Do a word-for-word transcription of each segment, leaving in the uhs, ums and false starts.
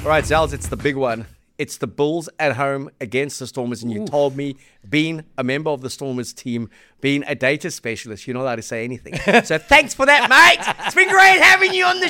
All right, Zels, it's the big one. It's the Bulls at home against the Stormers. And you Ooh. told me, being a member of the Stormers team, being a data specialist, you're not allowed to say anything. So thanks for that, mate. It's been great having you on the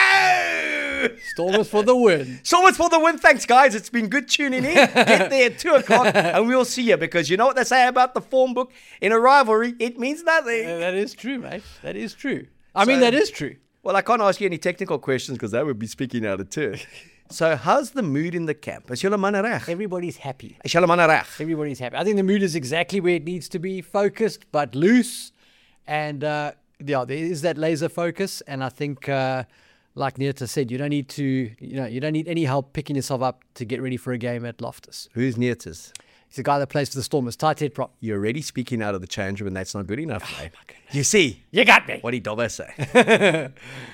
show. Stormers for the win. Stormers for the win. Thanks, guys. It's been good tuning in. Get there at two o'clock and we'll see you, because you know what they say about the form book? In a rivalry, it means nothing. Yeah, that is true, mate. That is true. I so, mean, that is true. Well, I can't ask you any technical questions because that would be speaking out of turn. So how's the mood in the camp? Is julle manne reg? Everybody's happy. Is julle manne reg? Everybody's happy. I think the mood is exactly where it needs to be, focused but loose. And uh, yeah, there is that laser focus. And I think, uh, like Neerta said, you don't need to, you know, you don't need any help picking yourself up to get ready for a game at Loftus. Who's Neerta's? He's the guy that plays for the Stormers, tight head prop. You're already speaking out of the change room, and that's not good enough, oh, mate. You see, you got me. What did Dobbo say?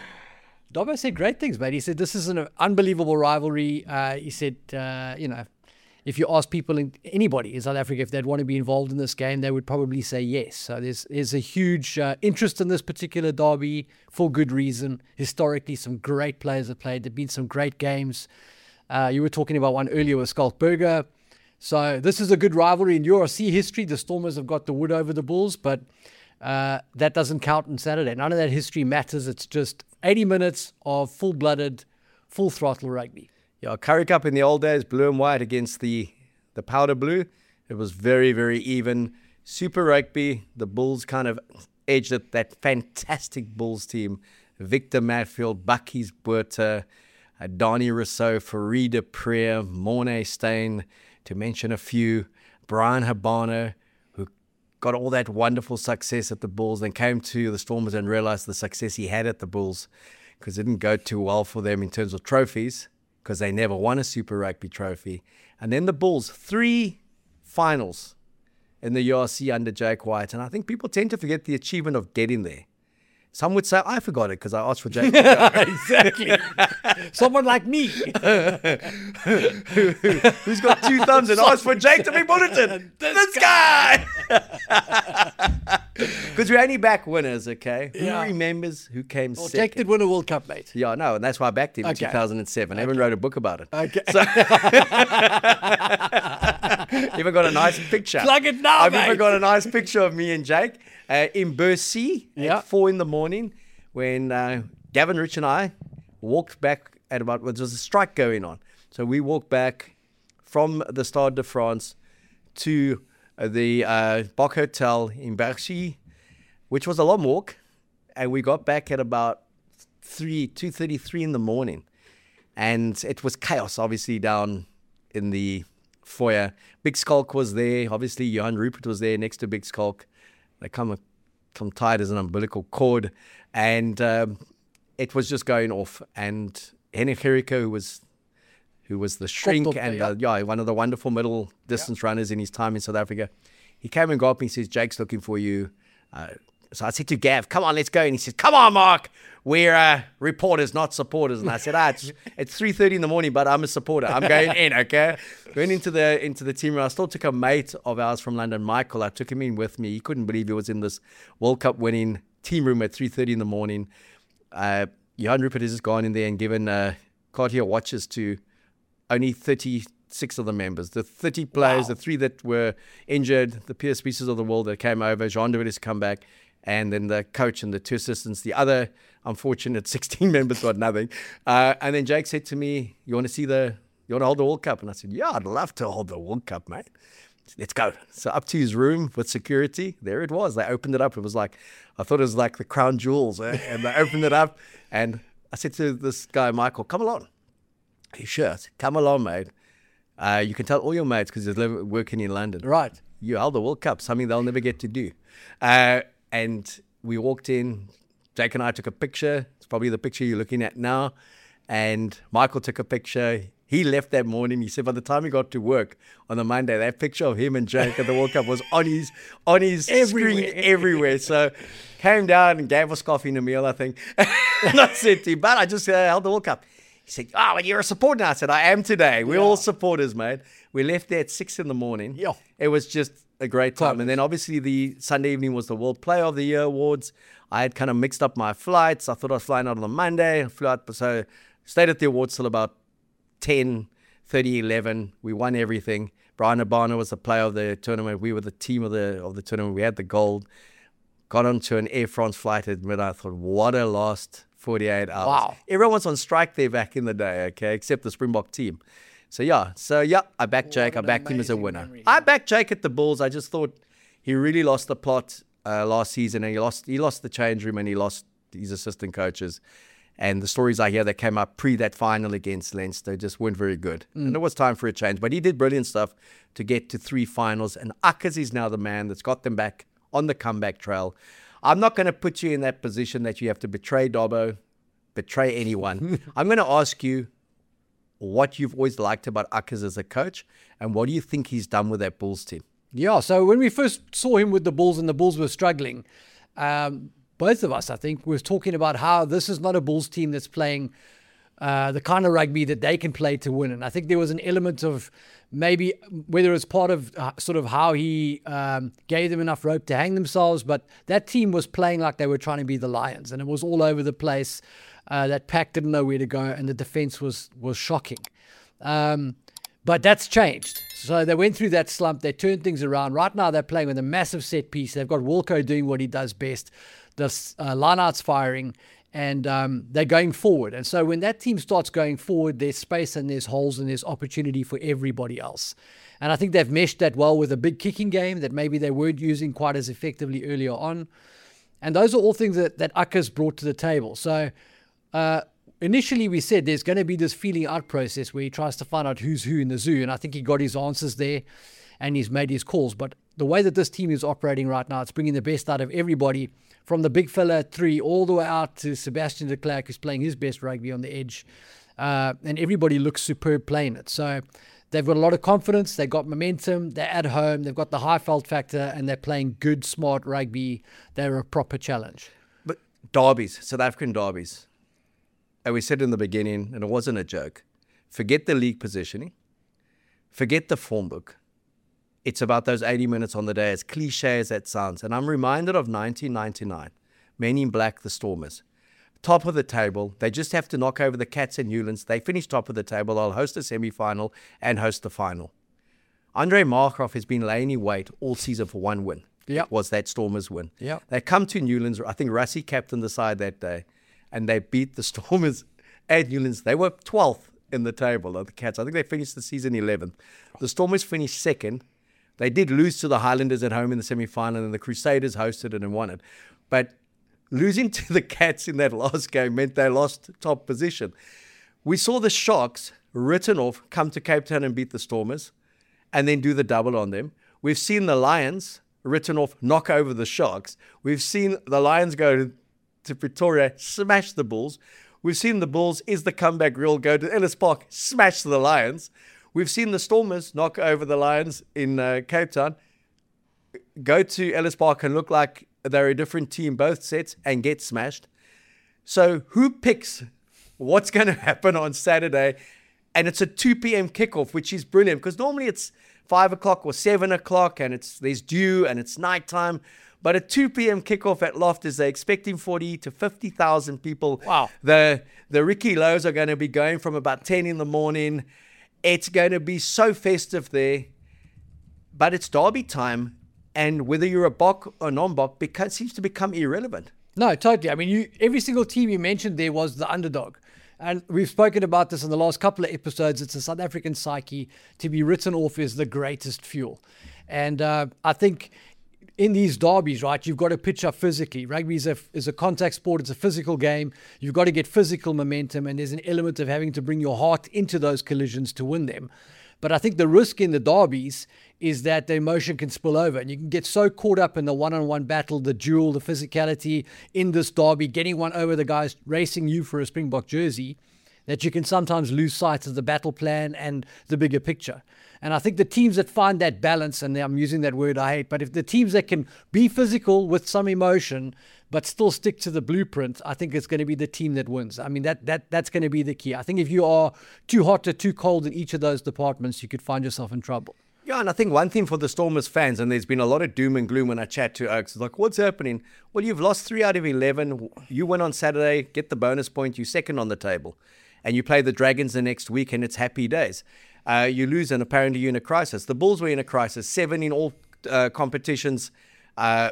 Dobbo said great things, mate. He said this is an unbelievable rivalry. Uh, he said, uh, you know, if you ask people, in, anybody in South Africa, if they'd want to be involved in this game, they would probably say yes. So there's there's a huge uh, interest in this particular derby for good reason. Historically, some great players have played. There have been some great games. Uh, you were talking about one earlier with Skalkberger. So this is a good rivalry in U R C history. The Stormers have got the wood over the Bulls, but uh, that doesn't count on Saturday. None of that history matters. It's just eighty minutes of full-blooded, full-throttle rugby. Yeah, Currie Cup in the old days, blue and white against the, the powder blue. It was very, very even. Super rugby. The Bulls kind of edged it. That fantastic Bulls team. Victor Matfield, Bucky's Buerta, uh, Donnie Rousseau, Farida Preer, Mornay Steyn, to mention a few. Brian Habano, who got all that wonderful success at the Bulls, then came to the Stormers and realized the success he had at the Bulls, because it didn't go too well for them in terms of trophies, because they never won a Super Rugby trophy. And then the Bulls, three finals in the U R C under Jake White. And I think people tend to forget the achievement of getting there. Some would say, I forgot it because I asked for Jake. Exactly. Someone like me. Who, who's got two thumbs and asked for Jake to be bulletin? This, this guy. Because we're only back winners, okay? Yeah. Who remembers who came well, second? Jake did win a World Cup, mate. Yeah, no, and that's why I backed him okay. in two thousand seven. I okay. even wrote a book about it. Okay. So even got a nice picture. Plug it now, I've mate. even got a nice picture of me and Jake uh, in Bercy yeah. at four in the morning when uh, Gavin Rich and I walked back at about, well, there was a strike going on. So we walked back from the Stade de France to uh, the uh, Bok Hotel in Bercy, which was a long walk. And we got back at about three, two thirty-three in the morning. And it was chaos, obviously, down in the foyer. Big Skulk was there. Obviously, Johan Rupert was there next to Big Skulk. They come, come tied as an umbilical cord. And um, it was just going off. And Henrik Gericke, who was who was the shrink up, and yeah. Uh, yeah, one of the wonderful middle distance yeah. runners in his time in South Africa, he came and got me and says, Jake's looking for you. Uh, So I said to Gav, come on, let's go. And he said, come on, Mark. We're uh, reporters, not supporters. And I said, ah, it's, it's three thirty in the morning, but I'm a supporter. I'm going in, okay? Went into the into the team room. I still took a mate of ours from London, Michael. I took him in with me. He couldn't believe he was in this World Cup winning team room at three thirty in the morning. Uh, Johan Rupert has just gone in there and given uh, Cartier watches to only thirty-six of the members. The thirty players, wow. the three that were injured, the Pierce Pieces of the world that came over, Jean de Witt has come back, and then the coach and the two assistants. The other unfortunate sixteen members got nothing. Uh, and then Jake said to me, you want to see the, you want to hold the World Cup? And I said, yeah, I'd love to hold the World Cup, mate. Let's go. So up to his room with security, there it was. They opened it up. It was like, I thought it was like the crown jewels. Eh? And they opened it up. And I said to this guy, Michael, come along. Are you sure? I said, come along, mate. Uh, you can tell all your mates because they're living, working in London. Right. You held the World Cup, something they'll never get to do. Uh, and we walked in. Jake and I took a picture. It's probably the picture you're looking at now. And Michael took a picture. He left that morning. He said by the time he got to work on the Monday, that picture of him and Jake at the World Cup was on his on his everywhere. screen everywhere. So came down and gave us coffee and a meal, I think. And I said to him, but I just uh, held the World Cup. He said, oh, well, you're a supporter now. I said, I am today. We're yeah. all supporters, mate. We left there at six in the morning. Yeah. It was just a great time. And then obviously the Sunday evening was the World Player of the Year awards. I had kind of mixed up my flights. I thought I was flying out on the Monday. I flew out, so stayed at the awards till about ten, thirty, eleven. We won everything. Brian Abana was the player of the tournament. We were the team of the of the tournament. We had the gold. Got onto an Air France flight at midnight. I thought, what a last forty-eight hours. Wow. Everyone was on strike there back in the day, okay, except the Springbok team. So, yeah. So, yeah, I backed Jake. I backed him as a winner. memory. I backed Jake at the Bulls. I just thought he really lost the plot uh, last season, and he lost he lost the change room, and he lost his assistant coaches. And the stories I hear that came up pre that final against Leinster just weren't very good. Mm. And it was time for a change. But he did brilliant stuff to get to three finals. And Akkers is now the man that's got them back on the comeback trail. I'm not going to put you in that position that you have to betray Dobbo, betray anyone. I'm going to ask you what you've always liked about Akkers as a coach, and what do you think he's done with that Bulls team? Yeah, so when we first saw him with the Bulls and the Bulls were struggling, um, both of us, I think, were talking about how this is not a Bulls team that's playing uh, the kind of rugby that they can play to win. And I think there was an element of maybe whether it's part of uh, sort of how he um, gave them enough rope to hang themselves, but that team was playing like they were trying to be the Lions, and it was all over the place. Uh, that pack didn't know where to go, and the defense was was shocking. Um, but that's changed. So they went through that slump. They turned things around. Right now they're playing with a massive set piece. They've got Wilco doing what he does best. The uh, lineouts firing, and um, they're going forward. And so when that team starts going forward, there's space and there's holes and there's opportunity for everybody else. And I think they've meshed that well with a big kicking game that maybe they weren't using quite as effectively earlier on. And those are all things that, that Akkers brought to the table. So uh, initially we said there's going to be this feeling out process where he tries to find out who's who in the zoo. And I think he got his answers there and he's made his calls. But the way that this team is operating right now, it's bringing the best out of everybody, from the big fella at three all the way out to Sebastian de Klerk, who's playing his best rugby on the edge. Uh, and everybody looks superb playing it. So they've got a lot of confidence. They've got momentum. They're at home. They've got the high felt factor, and they're playing good, smart rugby. They're a proper challenge. But derbies, South African derbies, and we said in the beginning, and it wasn't a joke, forget the league positioning, forget the form book. It's about those eighty minutes on the day, as cliche as that sounds. And I'm reminded of nineteen ninety-nine, Men in Black, the Stormers. Top of the table. They just have to knock over the Cats and Newlands. They finish top of the table. They'll host a semi-final and host the final. Andre Markov has been laying in wait all season for one win. Yep. Was that Stormers win. Yep. They come to Newlands. I think Rassie captained the side that day, and they beat the Stormers at Newlands. They were twelfth in the table of the Cats. I think they finished the season eleventh. The Stormers finished second. They did lose to the Highlanders at home in the semi-final, and the Crusaders hosted it and won it. But losing to the Cats in that last game meant they lost top position. We saw the Sharks, written off, come to Cape Town and beat the Stormers and then do the double on them. We've seen the Lions, written off, knock over the Sharks. We've seen the Lions go to Pretoria, smash the Bulls. We've seen the Bulls, is the comeback real, go to Ellis Park, smash the Lions. We've seen the Stormers knock over the Lions in uh, Cape Town, go to Ellis Park and look like they're a different team both sets and get smashed. So who picks what's going to happen on Saturday? And it's a two p.m. kickoff, which is brilliant because normally it's five o'clock or seven o'clock and it's there's dew and it's nighttime. But a two p.m. kickoff at Loftus, they're expecting forty to fifty thousand people. Wow. The, the Ricky Lows are going to be going from about ten in the morning. It's going to be so festive there, but it's derby time, and whether you're a Bok or non-Bok becomes, seems to become irrelevant. No, totally. I mean, you, every single team you mentioned there was the underdog. And we've spoken about this in the last couple of episodes. It's a South African psyche. To be written off is the greatest fuel. And uh, I think in these derbies, right, you've got to pitch up physically. Rugby is a, is a contact sport. It's a physical game. You've got to get physical momentum, and there's an element of having to bring your heart into those collisions to win them. But I think the risk in the derbies is that the emotion can spill over, and you can get so caught up in the one-on-one battle, the duel, the physicality in this derby, getting one over the guys racing you for a Springbok jersey, that you can sometimes lose sight of the battle plan and the bigger picture. And I think the teams that find that balance, and I'm using that word I hate, but if the teams that can be physical with some emotion, but still stick to the blueprint, I think it's going to be the team that wins. I mean, that that that's going to be the key. I think if you are too hot or too cold in each of those departments, you could find yourself in trouble. Yeah, and I think one thing for the Stormers fans, and there's been a lot of doom and gloom when I chat to Oaks, it's like, what's happening? Well, you've lost three out of eleven. You win on Saturday, get the bonus point, you're second on the table. and you play the Dragons the next week, and it's happy days. Uh, you lose, and apparently you're in a crisis. The Bulls were in a crisis, seven in all uh, competitions, uh,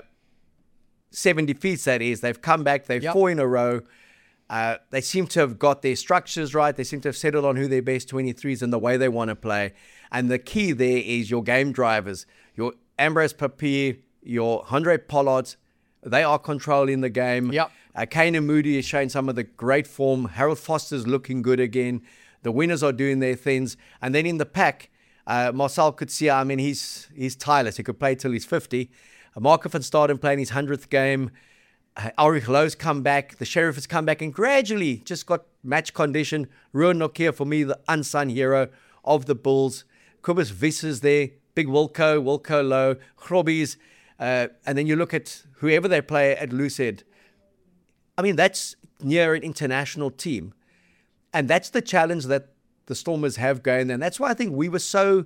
seven defeats, that is. They've come back, they've Yep. four in a row. Uh, they seem to have got their structures right. They seem to have settled on who their best twenty-threes and the way they want to play. And the key there is your game drivers, your Ambrose Papier, your Andre Pollard. They are controlling the game. Yep. Uh, Kane and Moody is showing some of the great form. Harold Foster's looking good again. The winners are doing their things. And then in the pack, uh, Marcel Coetzee, I mean, he's he's tireless. He could play till he's fifty. Uh, Marco van Staden playing his hundredth game. Uh, Ulrich Lowe's come back. The Sheriff has come back and gradually just got match condition. Ruan Nokia, for me, the unsung hero of the Bulls. Kubus Visser's there. Big Wilco, Wilco Lowe, Grobbies. Uh, and then you look at whoever they play at Lucid. I mean, that's near an international team. And that's the challenge that the Stormers have going. And that's why I think we were so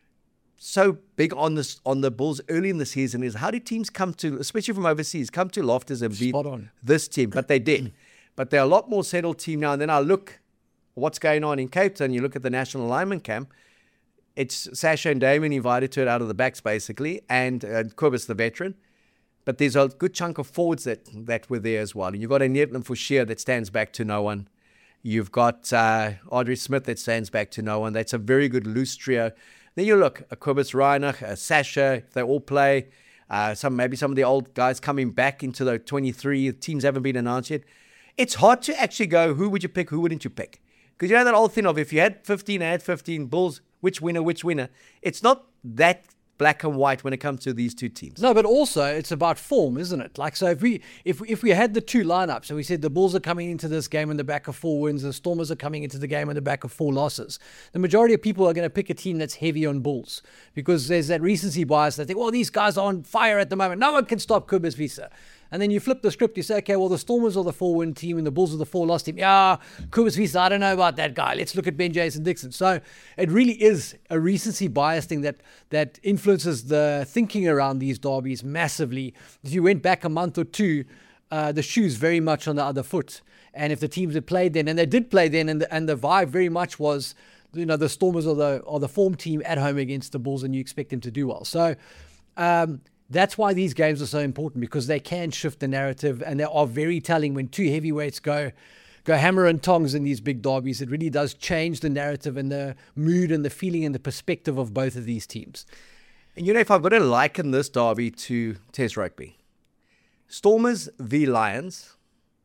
so big on this on the Bulls early in the season, is how did teams come to, especially from overseas, come to Loftus and beat Spot on. this team? But they did. But they're a lot more settled team now. And then I look what's going on in Cape Town. You look at the National Alignment Camp. It's Sasha and Damon invited to it out of the backs, basically, and uh, Kobus, the veteran. But there's a good chunk of forwards that, that were there as well. And you've got a Nietland Forshire that stands back to no one. You've got uh, Audrey Smith that stands back to no one. That's a very good loose trio. Then you look, a Kobus Reinach, a Sasha, if they all play. Uh, some maybe some of the old guys coming back into the twenty-three. Teams haven't been announced yet. It's hard to actually go, who would you pick, who wouldn't you pick? Because you know that old thing of if you had fifteen, I had fifteen, Bulls, which winner, which winner. It's not that black and white when it comes to these two teams. No, but also it's about form, isn't it? Like, so if we if if we had the two lineups and we said the Bulls are coming into this game on the back of four wins, the Stormers are coming into the game on the back of four losses, the majority of people are going to pick a team that's heavy on Bulls because there's that recency bias. They think, well, these guys are on fire at the moment. No one can stop Kobus Visser. And then you flip the script, you say, okay, well, the Stormers are the four-win team and the Bulls are the four-loss team. Yeah, Kobus Visser, I don't know about that guy. Let's look at Ben Jason Dixon. So it really is a recency bias thing that that influences the thinking around these derbies massively. If you went back a month or two, uh, the shoe's very much on the other foot. And if the teams had played then, and they did play then, and the, and the vibe very much was, you know, the Stormers are the, are the form team at home against the Bulls, and you expect them to do well. So, um, that's why these games are so important, because they can shift the narrative, and they are very telling when two heavyweights go go hammer and tongs in these big derbies. It really does change the narrative and the mood and the feeling and the perspective of both of these teams. And you know, if I've got to liken this derby to Test rugby, Stormers v Lions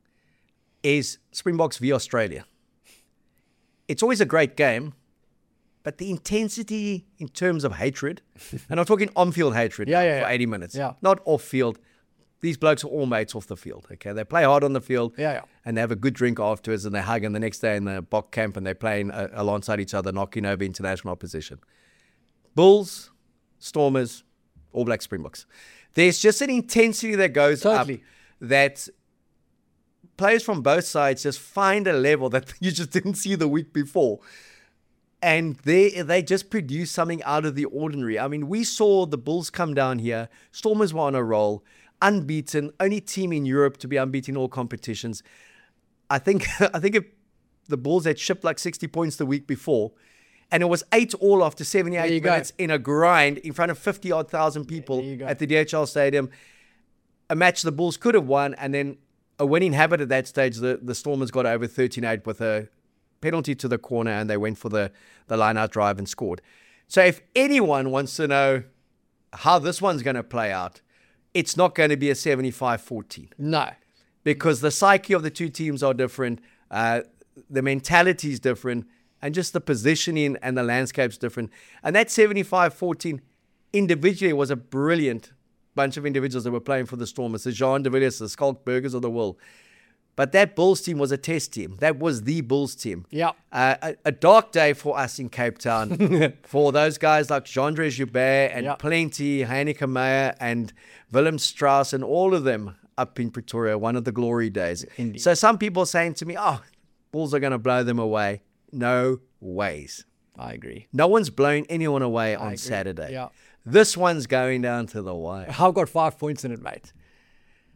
is Springboks v Australia. It's always a great game, but the intensity in terms of hatred, and I'm talking on-field hatred Yeah, yeah, for yeah. eighty minutes, Yeah. not off-field. These blokes are all mates off the field, okay? They play hard on the field, Yeah, yeah. and they have a good drink afterwards, and they hug, and the next day in the Bok camp, and they're playing uh, alongside each other, knocking over international opposition. Bulls, Stormers, All Black Springboks. There's just an intensity that goes Totally. up that players from both sides just find a level that you just didn't see the week before. And they they just produce something out of the ordinary. I mean, we saw the Bulls come down here. Stormers were on a roll, unbeaten, only team in Europe to be unbeaten in all competitions. I think I think if the Bulls had shipped like sixty points the week before, and it was eight all after There you seventy-eight go. minutes in a grind in front of fifty odd thousand people There you go. at the D H L Stadium. A match the Bulls could have won, and then a winning habit at that stage. The, the Stormers got over thirteen eight with a penalty to the corner, and they went for the, the line-out drive and scored. So if anyone wants to know how this one's going to play out, it's not going to be a seventy-five fourteen, No. because the psyche of the two teams are different, uh, the mentality is different, and just the positioning and the landscape's different. And that seventy-five fourteen individually was a brilliant bunch of individuals that were playing for the Stormers, the Jean de Villiers, the Skalkbergers of the world. But that Bulls team was a test team. That was the Bulls team. Yeah. Uh, a, a dark day for us in Cape Town, for those guys like Jean-André Joubert and Yeah. Plenty, Heineke Meyer and Willem Strauss and all of them up in Pretoria, one of the glory days. Indeed. So some people are saying to me, oh, Bulls are going to blow them away. No ways. I agree. No one's blowing anyone away on agree. Saturday. Yeah. This one's going down to the wire. I've got five points in it, mate.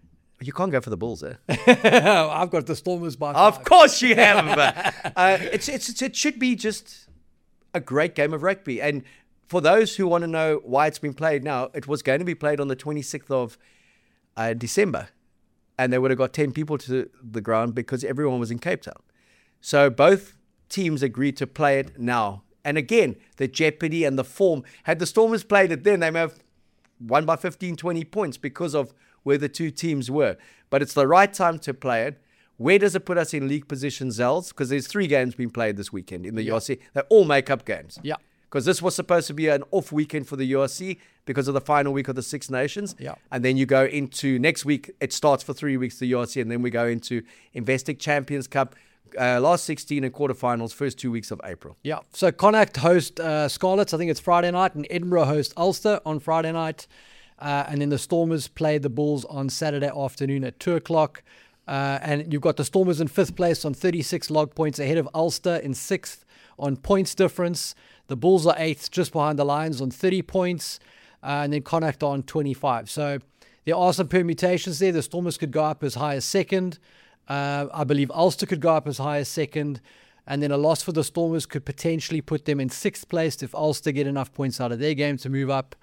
You can't go for the Bulls, eh? I've got the Stormers by five. Of course you have. uh, it's, it's, it's, it should be just a great game of rugby. And for those who want to know why it's been played now, it was going to be played on the twenty-sixth of uh, December. And they would have got ten people to the ground because everyone was in Cape Town. So both teams agreed to play it now. And again, the jeopardy and the form. Had the Stormers played it then, they may have won by fifteen, twenty points because of where the two teams were. But it's the right time to play it. Where does it put us in league position, Zels? Because there's three games being played this weekend in the yeah. U R C. They all make up games. Yeah. Because this was supposed to be an off weekend for the U R C because of the final week of the Six Nations. Yeah. And then you go into next week, it starts for three weeks, the U R C, and then we go into Investec Champions Cup, uh, last sixteen and quarterfinals, first two weeks of April. Yeah. So Connacht host uh, Scarlets, I think it's Friday night, and Edinburgh host Ulster on Friday night. Uh, and then the Stormers play the Bulls on Saturday afternoon at two o'clock. Uh, and you've got the Stormers in fifth place on thirty-six log points ahead of Ulster in sixth on points difference. The Bulls are eighth, just behind the Lions on thirty points. Uh, and then Connacht are on twenty-five. So there are some permutations there. The Stormers could go up as high as second. Uh, I believe Ulster could go up as high as second. And then a loss for the Stormers could potentially put them in sixth place if Ulster get enough points out of their game to move up.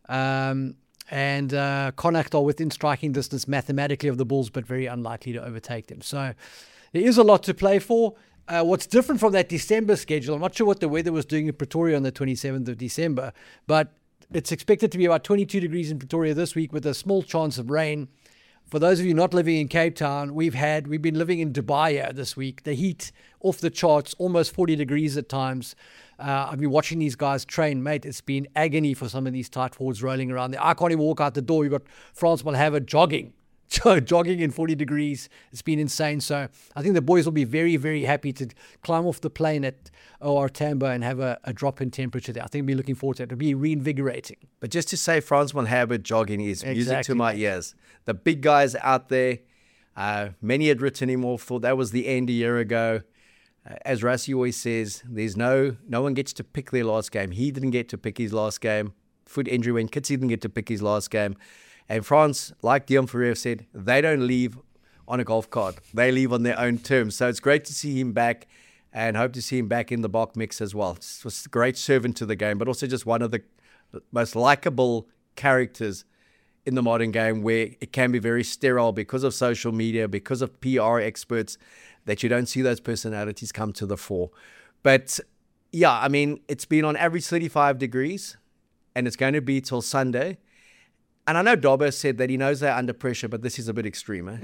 Um, And uh, Connacht are within striking distance mathematically of the Bulls, but very unlikely to overtake them. So there is a lot to play for. Uh, what's different from that December schedule, I'm not sure what the weather was doing in Pretoria on the twenty-seventh of December, but it's expected to be about twenty-two degrees in Pretoria this week with a small chance of rain. For those of you not living in Cape Town, we've had we've been living in Dubai this week. The heat off the charts, almost forty degrees at times. Uh, I've been watching these guys train, mate. It's been agony for some of these tight forwards rolling around there. I can't even walk out the door. You've got Frans Malherbe jogging, jogging in forty degrees. It's been insane. So I think the boys will be very, very happy to climb off the plane at O R Tambo and have a, a drop in temperature there. I think we'll be looking forward to it. It'll be reinvigorating. But just to say Frans Malherbe jogging is exactly. music to my ears. The big guys out there, uh, many had written him off, thought that was the end a year ago. Uh, as Rassie always says, there's no no one gets to pick their last game. He didn't get to pick his last game. Foot injury when Kitsy didn't get to pick his last game. And France, like Guillaume Ferrer said, they don't leave on a golf cart. They leave on their own terms. So it's great to see him back and hope to see him back in the Bok mix as well. It was a great servant to the game, but also just one of the most likable characters in the modern game where it can be very sterile because of social media, because of P R experts, that you don't see those personalities come to the fore. But yeah, I mean, it's been on average thirty-five degrees and it's going to be till Sunday. And I know Dobbo said that he knows they're under pressure, but this is a bit extreme. Eh?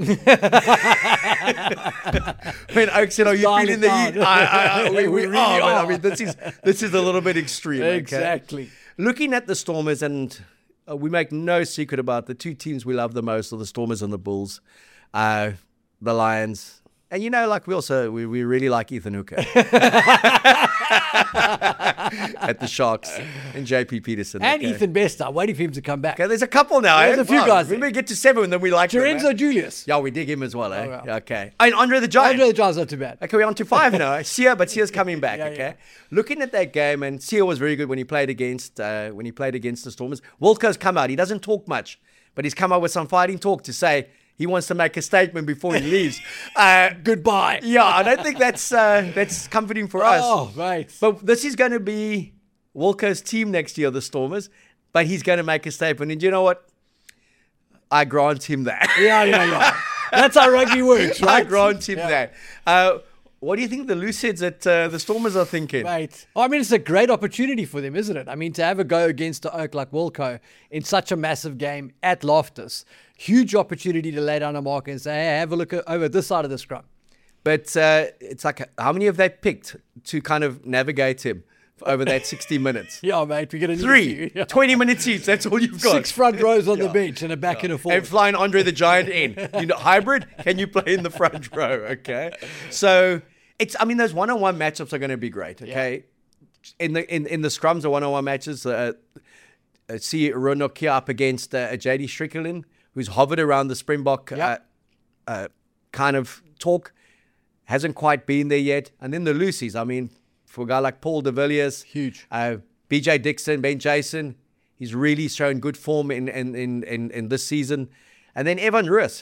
When Oak said, "Oh, you've been in the heat," I, I, I, we, we really are. But, I mean, this is this is a little bit extreme. Exactly. Okay? Looking at the Stormers, and uh, we make no secret about the two teams we love the most are the Stormers and the Bulls, uh, the Lions. And you know, like we also, we, we really like Ethan Hooker at the Sharks and J P Peterson. And okay. Ethan Best, I'm waiting for him to come back. Okay, there's a couple now. There's eh? a few oh, guys. We may get to seven and then we like Lorenzo them, eh? Julius. Yeah, we dig him as well, eh? Oh, well. Okay. And Andre the Giant. Andre the Giant's not too bad. Okay, we're on to five now. Sia, but Sia's coming back, Yeah, okay? yeah. Looking at that game, and Sia was very good when he played against uh, when he played against the Stormers. Wilco's come out. He doesn't talk much, but he's come out with some fighting talk to say he wants to make a statement before he leaves. Uh, Goodbye. yeah, I don't think that's uh, that's comforting for us. Oh, right. But this is going to be Wilco's team next year, the Stormers. But he's going to make a statement. And you know what? I grant him that. Yeah, yeah, yeah. That's how rugby works, right? I grant him Yeah. that. Uh, what do you think the loose heads at uh, the Stormers are thinking? Right. I mean, it's a great opportunity for them, isn't it? I mean, to have a go against the Oak like Wilco in such a massive game at Loftus, huge opportunity to lay down a mark and say, hey, have a look at, over this side of the scrum. But uh, it's like, how many have they picked to kind of navigate him over that sixty minutes? Yeah, mate, we're going to need Three, yeah. twenty minutes each. That's all you've got. Six front rows on Yeah. the bench and a back and a forward. And flying Andre the Giant in. You know, hybrid, can you play in the front row? Okay. So it's, I mean, those one-on-one matchups are going to be great. Okay. In the in, in the scrums, the one-on-one matches, uh, uh, see Ronokia up against uh, J D Strickland, who's hovered around the Springbok Yeah. uh, uh, kind of talk, hasn't quite been there yet. And then the Lucies, I mean, for a guy like Paul de Villiers, Huge. uh, B J Dixon, Ben Jason, he's really shown good form in in in in, in this season. And then Evan Ruiz,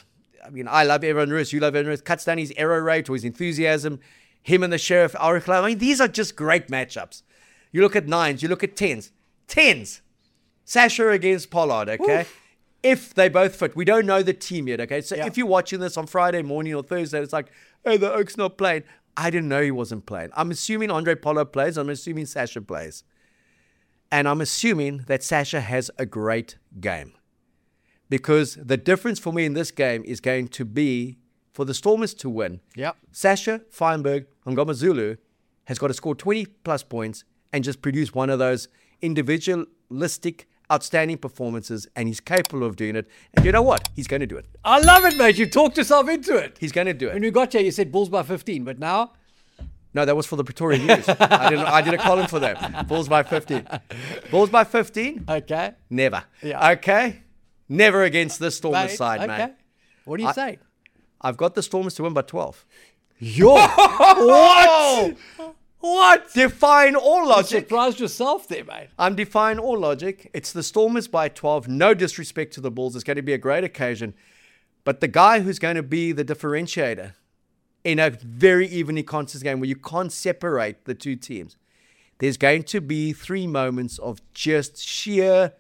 I mean, I love Evan Roos. You love Evan Roos. Cuts down his error rate or his enthusiasm. Him and the Sheriff Aurichla. I mean, these are just great matchups. You look at nines. You look at tens. Tens. Sasha against Pollard, okay? Oof. If they both fit. We don't know the team yet, okay? So yeah. if you're watching this on Friday morning or Thursday, it's like, oh, the Oak's not playing. I didn't know he wasn't playing. I'm assuming Andre Pollard plays. I'm assuming Sasha plays. And I'm assuming that Sasha has a great game. Because the difference for me in this game is going to be for the Stormers to win. Yep. Sasha Feinberg Ngomazulu has got to score twenty plus points and just produce one of those individualistic, outstanding performances, and he's capable of doing it. And you know what? He's going to do it. I love it, mate. You talked yourself into it. He's going to do it. When we got here, you said Bulls by fifteen, but now? No, that was for the Pretoria News. I did I did a column for them. Bulls by fifteen. Bulls by fifteen? Okay. Never. Yeah. Okay? Never against the Stormers Mate, side, okay. mate. What do you I, say? I've got the Stormers to win by twelve. Yo! What? What? Defying all logic. You surprised yourself there, mate. I'm defying all logic. It's the Stormers by twelve. No disrespect to the Bulls. It's going to be a great occasion. But the guy who's going to be the differentiator in a very evenly contested game where you can't separate the two teams, there's going to be three moments of just sheer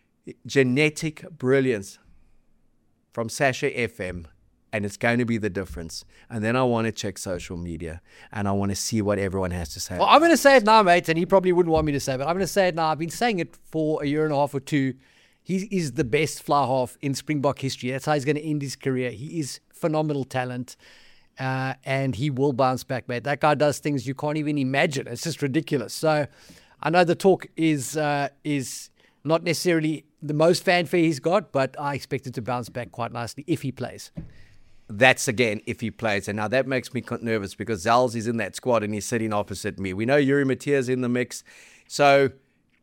genetic brilliance from Sasha F M. And it's going to be the difference. And then I want to check social media. And I want to see what everyone has to say. Well, I'm going to say it now, mate. And he probably wouldn't want me to say it. But I'm going to say it now. I've been saying it for a year and a half or two. He is the best fly half in Springbok history. That's how he's going to end his career. He is phenomenal talent. Uh, and he will bounce back, mate. That guy does things you can't even imagine. It's just ridiculous. So I know the talk is uh, is not necessarily the most fanfare he's got. But I expect it to bounce back quite nicely if he plays. That's, again, if he plays. And now that makes me nervous because Zals is in that squad and he's sitting opposite me. We know Yuri Matia's in the mix. So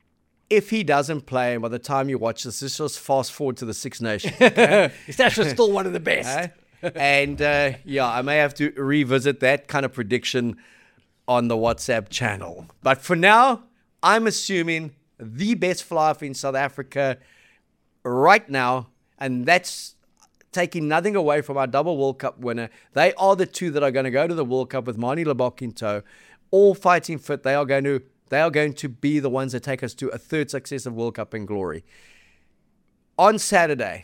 if he doesn't play, and by the time you watch this, let's just fast forward to the Six Nations. Okay? Sasha's still one of the best. Uh, and, uh, yeah, I may have to revisit that kind of prediction on the WhatsApp channel. But for now, I'm assuming the best fly-off in South Africa right now, and that's taking nothing away from our double World Cup winner. They are the two that are going to go to the World Cup with Manie Libbok in tow, all fighting fit. They are going to they are going to be the ones that take us to a third successive World Cup in glory. On Saturday,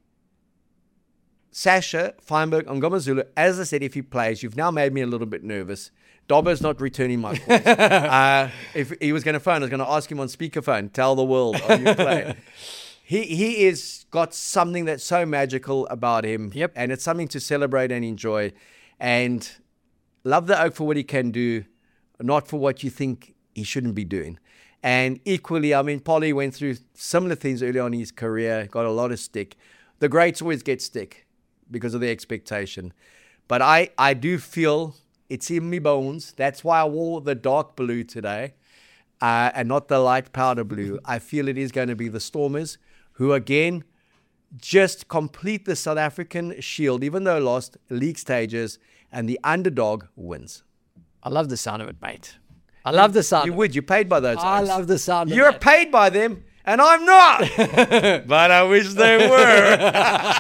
Sasha Feinberg Ngomazulu, as I said, if he plays, you've now made me a little bit nervous. Dobbo's not returning my calls. uh, if he was going to phone, I was going to ask him on speakerphone, tell the world, are you playing? He he is got something that's so magical about him. Yep. And it's something to celebrate and enjoy. And love the Oak for what he can do, not for what you think he shouldn't be doing. And equally, I mean, Polly went through similar things early on in his career, got a lot of stick. The greats always get stick because of the expectation. But I, I do feel it's in me bones. That's why I wore the dark blue today uh, and not the light powder blue. I feel it is going to be the Stormers, who again just complete the South African shield, even though lost league stages, and the underdog wins. I love the sound of it, mate. I love the sound. You would. You're paid by those. I oaks. love the sound of You're that. paid by them, and I'm not. But I wish they were.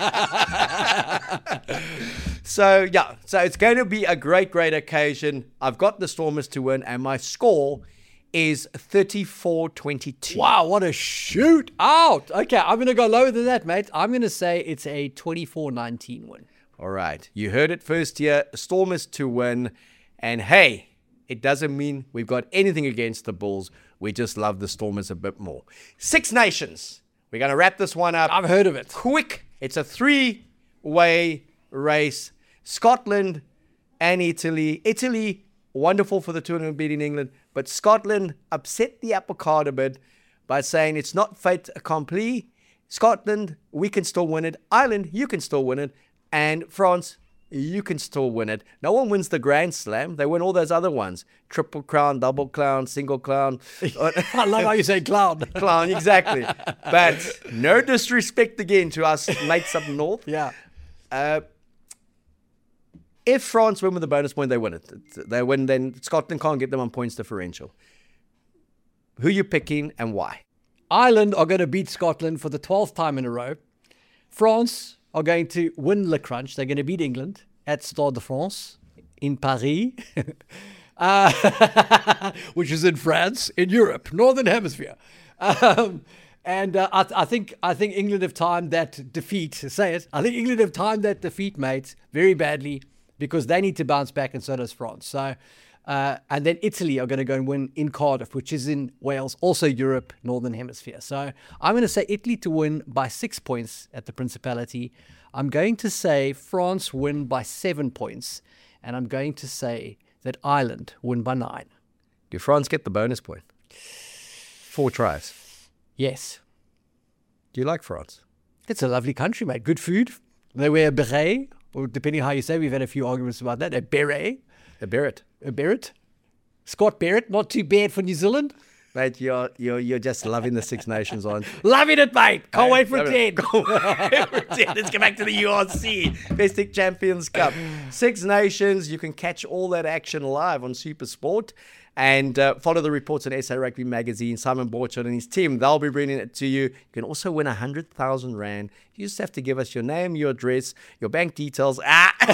So, yeah. So it's going to be a great, great occasion. I've got the Stormers to win, and my score is thirty-four twenty-two. Wow, what a shoot out. Okay, I'm going to go lower than that, mate. I'm going to say it's a twenty-four nineteen win. All right. You heard it first here. Stormers to win. And hey, it doesn't mean we've got anything against the Bulls. We just love the Stormers a bit more. Six Nations. We're going to wrap this one up. I've heard of it. Quick. It's a three-way race. Scotland and Italy. Italy, wonderful for the tournament beating England. But Scotland upset the apple cart a bit by saying it's not fait accompli. Scotland, we can still win it. Ireland, you can still win it. And France, you can still win it. No one wins the Grand Slam. They win all those other ones. Triple crown, double crown, single crown. I love how you say clown. Clown, exactly. But no disrespect again to us mates up north. Yeah. Uh, if France win with a bonus point, they win it. They win, then Scotland can't get them on points differential. Who are you picking and why? Ireland are going to beat Scotland for the twelfth time in a row. France, are going to win Le Crunch. They're going to beat England at Stade de France in Paris, uh, which is in France, in Europe, Northern Hemisphere. Um, and uh, I, I think I think England have timed that defeat. Say it. I think England have timed that defeat, mate, very badly, because they need to bounce back, and so does France. So, uh, and then Italy are going to go and win in Cardiff, which is in Wales, also Europe, Northern Hemisphere. So I'm going to say Italy to win by six points at the Principality. I'm going to say France win by seven points, and I'm going to say that Ireland win by nine. Do France get the bonus point? Four tries. Yes. Do you like France? It's a lovely country, mate. Good food. They wear a beret, or depending how you say, we've had a few arguments about that. A beret. A Barrett. A Barrett. Scott Barrett, not too bad for New Zealand. Mate, you're, you're, you're just loving the Six Nations, aren't you? Loving it, mate. Can't wait for ten. Let's get back to the U R C, Festic Champions Cup. Six Nations, you can catch all that action live on Super Sport. And uh, follow the reports on S A Rugby Magazine. Simon Borchard and his team, they'll be bringing it to you. You can also win one hundred thousand rand. You just have to give us your name, your address, your bank details.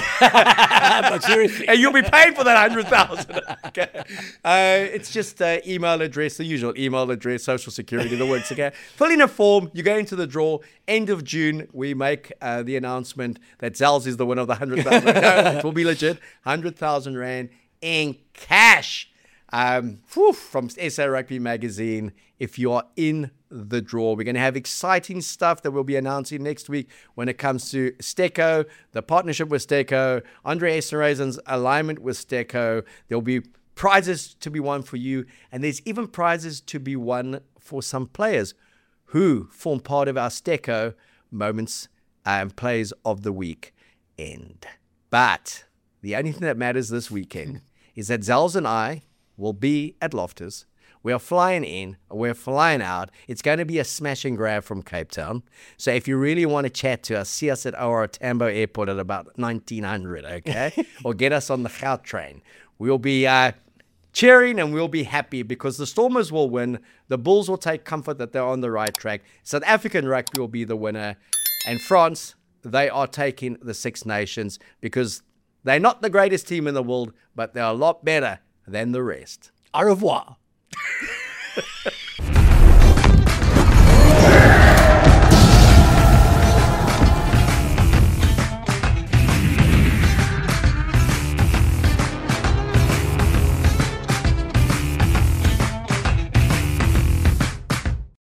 Ah! But seriously. And you'll be paid for that one hundred thousand. Okay. Uh, it's just uh, email address, the usual email address, social security, the works. Okay. Fill in a form. You go into the draw. End of June, we make uh, the announcement that Zels is the winner of the one hundred thousand. No, it will be legit. one hundred thousand rand in cash. Um, whew, from S A Rugby Magazine, if you are in the draw. We're going to have exciting stuff that we'll be announcing next week when it comes to Steco, the partnership with Steco, Andre Esterhuizen's alignment with Steco. There'll be prizes to be won for you, and there's even prizes to be won for some players who form part of our Steco Moments and Plays of the Week end. But the only thing that matters this weekend is that Zels and I will be at Loftus. We're flying in, we're flying out. It's going to be a smash and grab from Cape Town. So if you really want to chat to us, see us at O R Tambo Airport at about nineteen hundred, okay? Or get us on the Gout train. We'll be uh, cheering and we'll be happy because the Stormers will win. The Bulls will take comfort that they're on the right track. South African rugby will be the winner. And France, they are taking the Six Nations because they're not the greatest team in the world, but they're a lot better than the rest. Au revoir.